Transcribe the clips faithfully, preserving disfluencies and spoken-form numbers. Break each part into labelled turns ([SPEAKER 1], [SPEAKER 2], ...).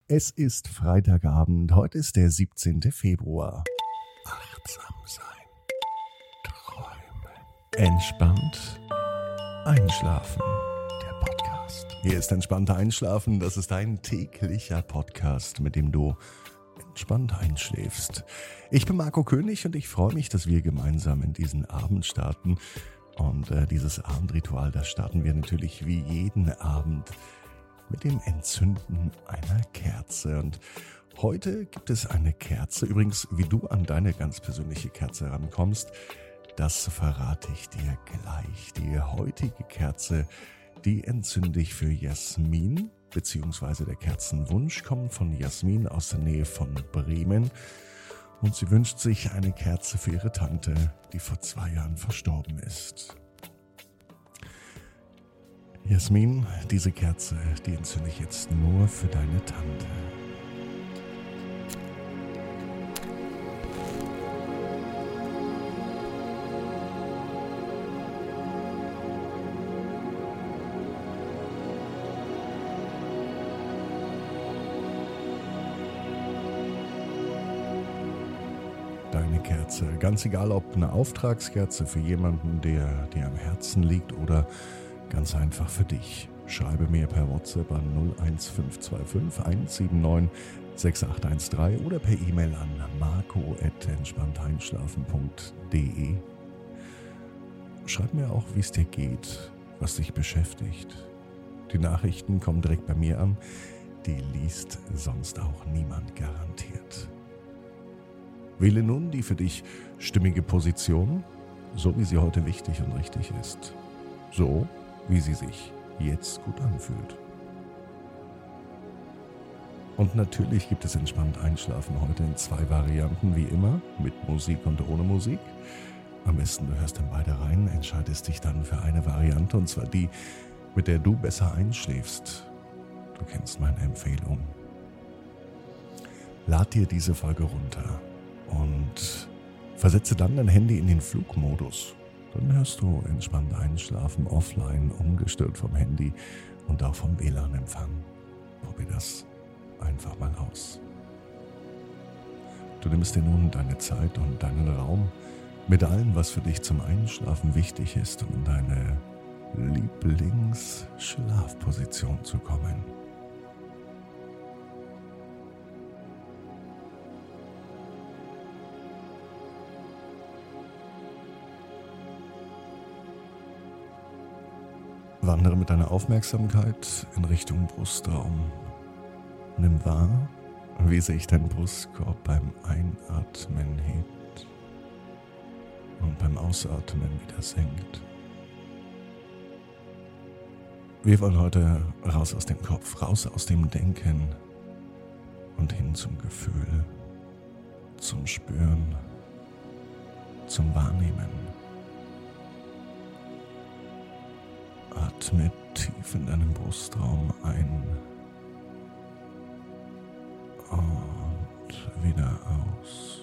[SPEAKER 1] Es ist Freitagabend, heute ist der siebzehnte Februar. Achtsam sein, träumen, entspannt einschlafen. Der Podcast. Hier ist Entspannter Einschlafen, das ist ein täglicher Podcast, mit dem du entspannt einschläfst. Ich bin Marco König und ich freue mich, dass wir gemeinsam in diesen Abend starten. Und äh, dieses Abendritual, das starten wir natürlich wie jeden Abend mit dem Entzünden einer Kerze. Und heute gibt es eine Kerze. Übrigens, wie du an deine ganz persönliche Kerze rankommst, das verrate ich dir gleich. Die heutige Kerze, die entzünde ich für Jasmin, beziehungsweise der Kerzenwunsch kommt von Jasmin aus der Nähe von Bremen. Und sie wünscht sich eine Kerze für ihre Tante, die vor zwei Jahren verstorben ist. Jasmin, diese Kerze, die entzünde ich jetzt nur für deine Tante. Deine Kerze, ganz egal ob eine Auftragskerze für jemanden, der dir am Herzen liegt oder ganz einfach für dich. Schreibe mir per WhatsApp an null eins fünf zwei fünf eins sieben neun sechs acht eins drei oder per E-Mail an marco at entspannteinschlafen punkt de. Schreib mir auch, wie es dir geht, was dich beschäftigt. Die Nachrichten kommen direkt bei mir an. Die liest sonst auch niemand garantiert. Wähle nun die für dich stimmige Position, so wie sie heute wichtig und richtig ist. So, wie sie sich jetzt gut anfühlt. Und natürlich gibt es entspannt Einschlafen heute in zwei Varianten, wie immer, mit Musik und ohne Musik. Am besten du hörst in beide rein, entscheidest dich dann für eine Variante, und zwar die, mit der du besser einschläfst. Du kennst meine Empfehlung. Lad dir diese Folge runter und versetze dann dein Handy in den Flugmodus. Dann hörst du entspannt einschlafen, offline, ungestört vom Handy und auch vom W L A N-Empfang. Probier das einfach mal aus. Du nimmst dir nun deine Zeit und deinen Raum mit allem, was für dich zum Einschlafen wichtig ist, um in deine Lieblingsschlafposition zu kommen. Wandere mit deiner Aufmerksamkeit in Richtung Brustraum. Nimm wahr, wie sich dein Brustkorb beim Einatmen hebt und beim Ausatmen wieder senkt. Wir wollen heute raus aus dem Kopf, raus aus dem Denken und hin zum Gefühl, zum Spüren, zum Wahrnehmen. Atme tief in deinen Brustraum ein und wieder aus.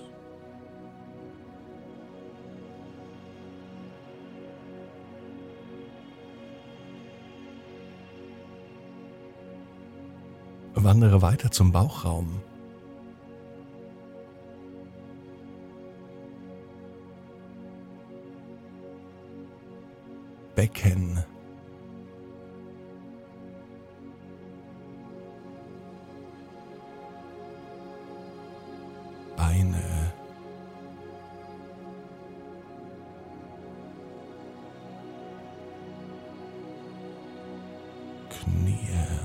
[SPEAKER 1] Wandere weiter zum Bauchraum. Becken. Beine, Knie,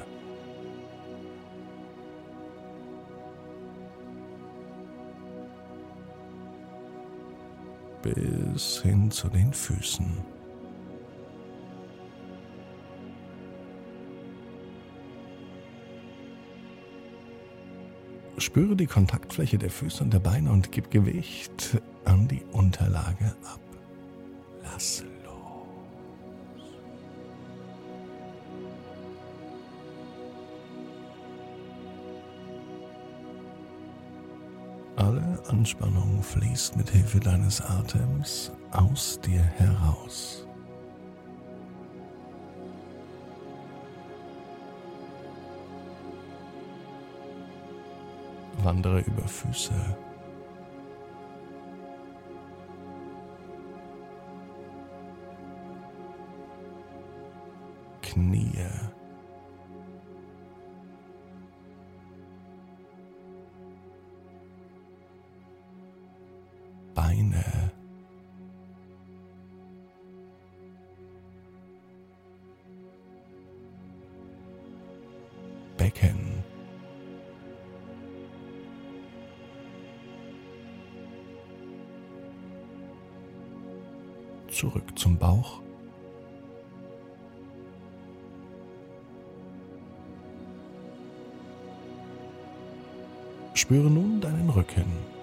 [SPEAKER 1] bis hin zu den Füßen. Spüre die Kontaktfläche der Füße und der Beine und gib Gewicht an die Unterlage ab. Lass los. Alle Anspannung fließt mit Hilfe deines Atems aus dir heraus. Wandere über Füße, Knie, Beine, Becken, zurück zum Bauch, spüre nun deinen Rücken.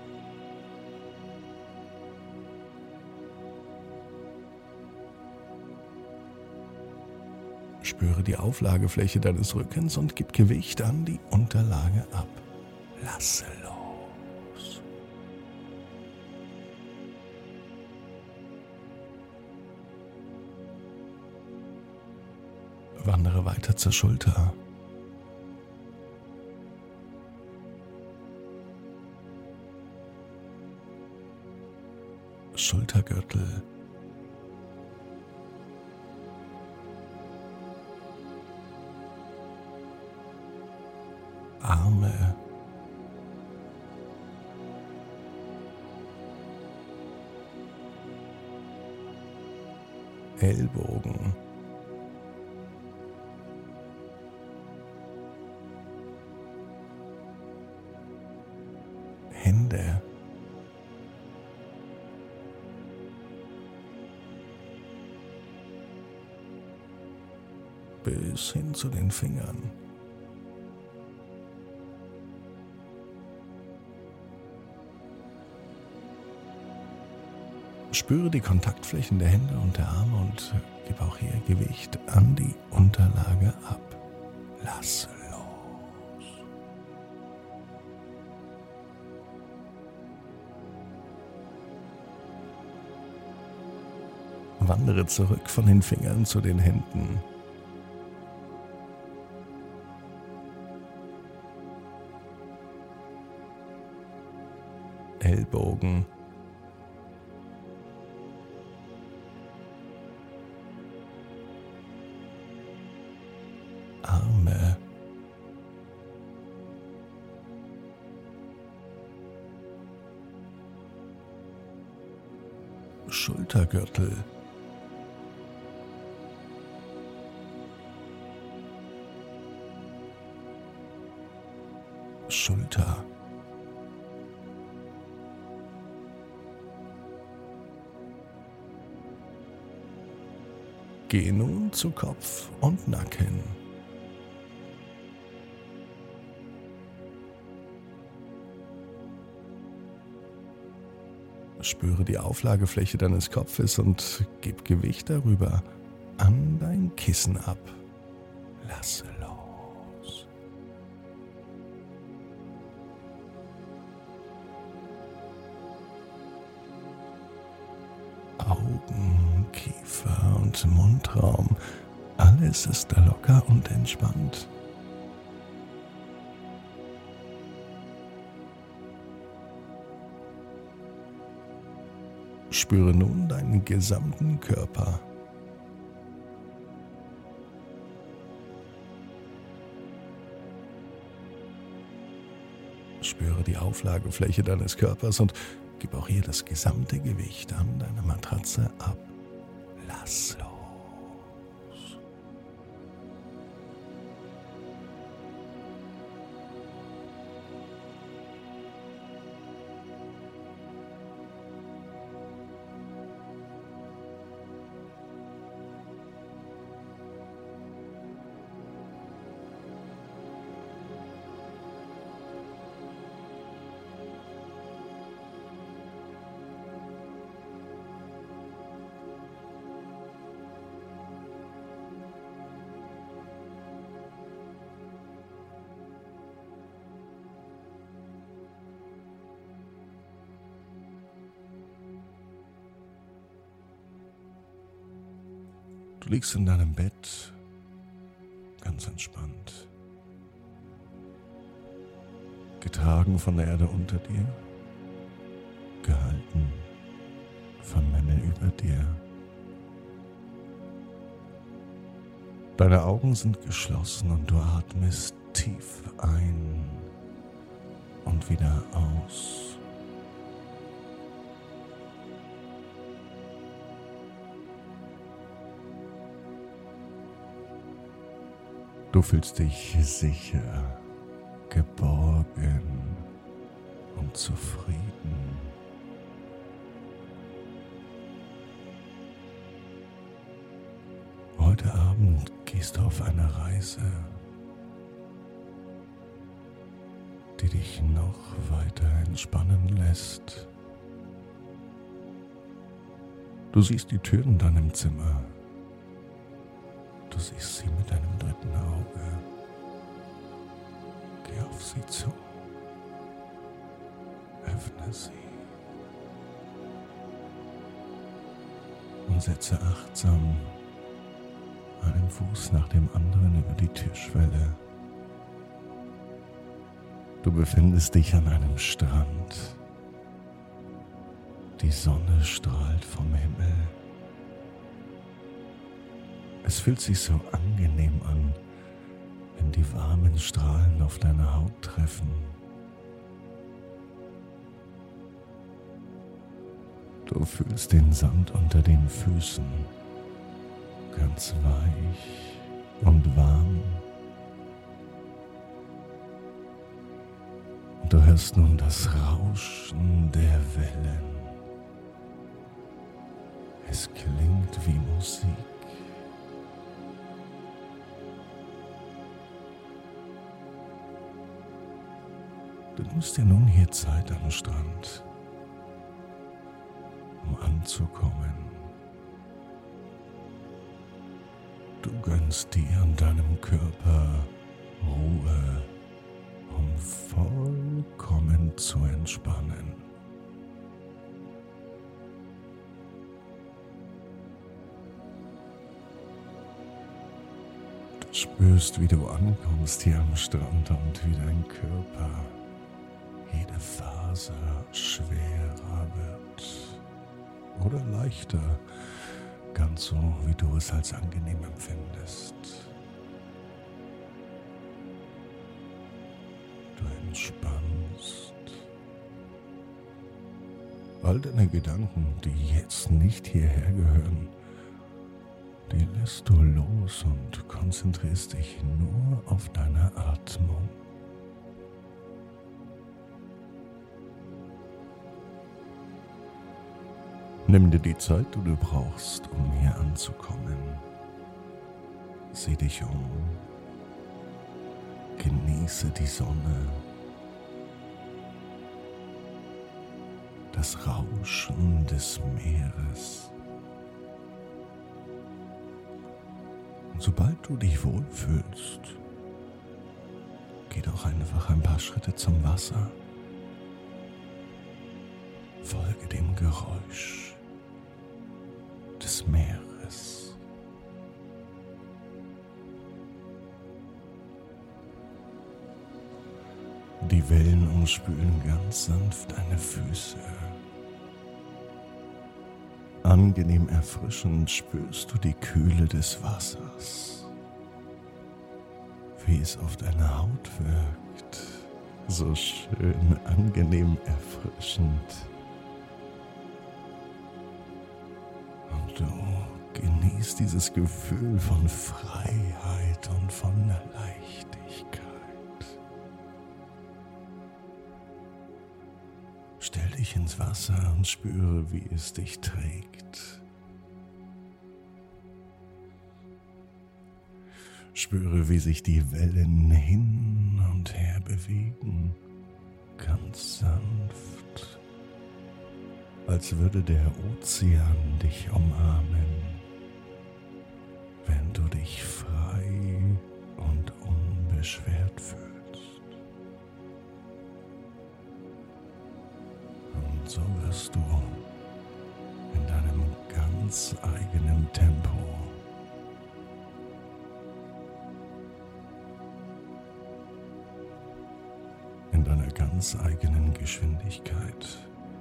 [SPEAKER 1] Spüre die Auflagefläche deines Rückens und gib Gewicht an die Unterlage ab. Lasse los. Wandere weiter zur Schulter. Schultergürtel, Arme, Ellbogen, Hände, bis hin zu den Fingern. Spüre die Kontaktflächen der Hände und der Arme und gib auch hier Gewicht an die Unterlage ab. Lasse los. Wandere zurück von den Fingern zu den Händen. Ellbogen, Arme, Schultergürtel, Schulter, Geh nun zu Kopf und Nacken. Spüre die Auflagefläche deines Kopfes und gib Gewicht darüber an dein Kissen ab. Lasse los. Augen, Kiefer und Mundraum, alles ist locker und entspannt. Spüre nun deinen gesamten Körper. Spüre die Auflagefläche deines Körpers und gib auch hier das gesamte Gewicht an deine Matratze ab. Lass los. Du liegst in deinem Bett, ganz entspannt. getragen von der Erde unter dir, gehalten vom Himmel über dir. Deine Augen sind geschlossen und du atmest tief ein und wieder aus. Du fühlst dich sicher, geborgen und zufrieden. Heute Abend gehst du auf eine Reise, die dich noch weiter entspannen lässt. Du siehst die Tür in deinem Zimmer. Du siehst sie mit deinem dritten Auge. Geh auf sie zu. Öffne sie. Und setze achtsam einen Fuß nach dem anderen über die Türschwelle. Du befindest dich an einem Strand. Die Sonne strahlt vom Himmel. Es fühlt sich so angenehm an, wenn die warmen Strahlen auf deine Haut treffen. Du fühlst den Sand unter den Füßen, ganz weich und warm. Und du hörst nun das Rauschen der Wellen. Es klingt wie Musik. Du nimmst dir nun hier Zeit am Strand, um anzukommen. Du gönnst dir und deinem Körper Ruhe, um vollkommen zu entspannen. Du spürst, wie du ankommst hier am Strand und wie dein Körper, jede Faser schwerer wird oder leichter, ganz so, wie du es als angenehm empfindest. Du entspannst. All deine Gedanken, die jetzt nicht hierher gehören, die lässt du los und konzentrierst dich nur auf deine Atmung. Nimm dir die Zeit, die du brauchst, um hier anzukommen. Sieh dich um. Genieße die Sonne. Das Rauschen des Meeres. Und sobald du dich wohlfühlst, geh doch einfach ein paar Schritte zum Wasser. Folge dem Geräusch des Meeres. Die Wellen umspülen ganz sanft deine Füße. Angenehm erfrischend spürst du die Kühle des Wassers, wie es auf deine Haut wirkt. So schön, angenehm erfrischend. Und du genießt dieses Gefühl von Freiheit und von Leichtigkeit. Stell dich ins Wasser und spüre, wie es dich trägt. Spüre, wie sich die Wellen hin und her bewegen, ganz sanft, als würde der Ozean dich umarmen, wenn du dich frei und unbeschwert fühlst. Und so wirst du in deinem ganz eigenen Tempo in in deiner ganz eigenen Geschwindigkeit.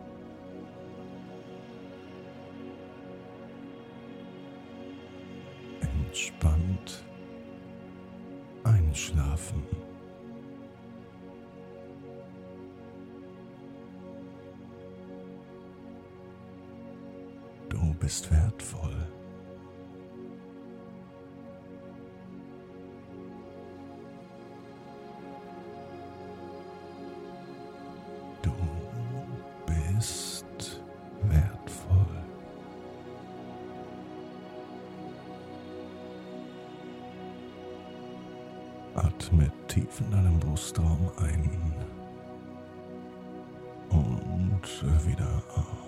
[SPEAKER 1] Entspannt einschlafen. Du bist wertvoll. Du bist wertvoll. Atme tief in deinem Brustraum ein und wieder aus.